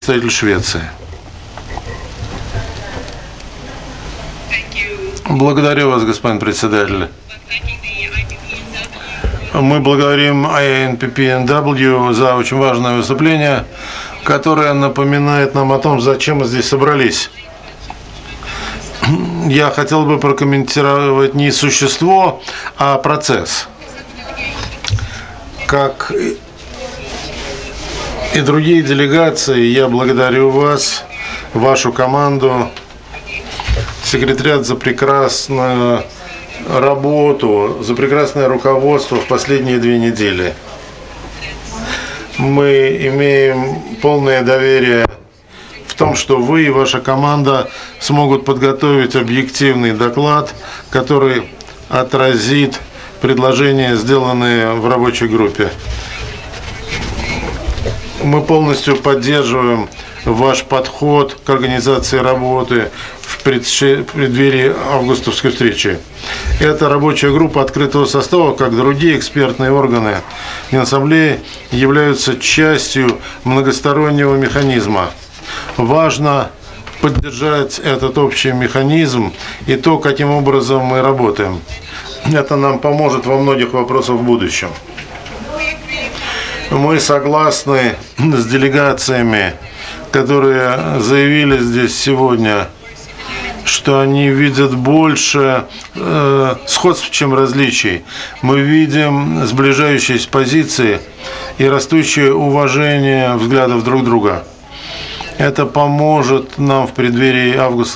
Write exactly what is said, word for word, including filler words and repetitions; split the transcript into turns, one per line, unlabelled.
Представитель Швеции. Благодарю вас, господин председатель. Мы благодарим ай эн пи пи эн дабл ю за очень важное выступление, которое напоминает нам о том, зачем мы здесь собрались. Я хотел бы прокомментировать не существо, а процесс. Как и другие делегации, я благодарю вас, вашу команду, секретариат за прекрасную работу, за прекрасное руководство в последние две недели. Мы имеем полное доверие в том, что вы и ваша команда смогут подготовить объективный доклад, который отразит предложения, сделанные в рабочей группе. Мы полностью поддерживаем ваш подход к организации работы в преддверии августовской встречи. Эта рабочая группа открытого состава, как другие экспертные органы Генассамблеи, являются частью многостороннего механизма. Важно поддержать этот общий механизм и то, каким образом мы работаем. Это нам поможет во многих вопросах в будущем. Мы согласны с делегациями, которые заявили здесь сегодня, что они видят больше э, сходств, чем различий. Мы видим сближающиеся позиции и растущее уважение взглядов друг друга. Это поможет нам в преддверии августа.